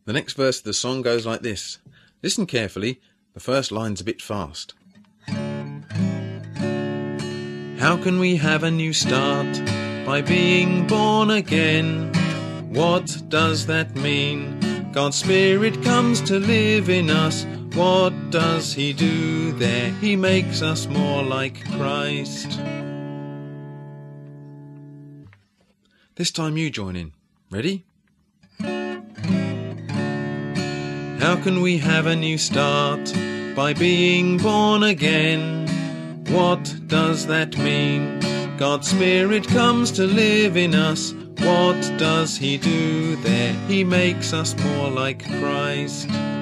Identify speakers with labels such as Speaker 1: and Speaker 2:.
Speaker 1: The next verse of the song goes like this. Listen carefully, the first line's a bit fast. How can we have a new start by being born again? What does that mean? God's Spirit comes to live in us. What does He do there? He makes us more like Christ. This time you join in. Ready? How can we have a new start by being born again? What does that mean? God's Spirit comes to live in us. What does He do there? He makes us more like Christ.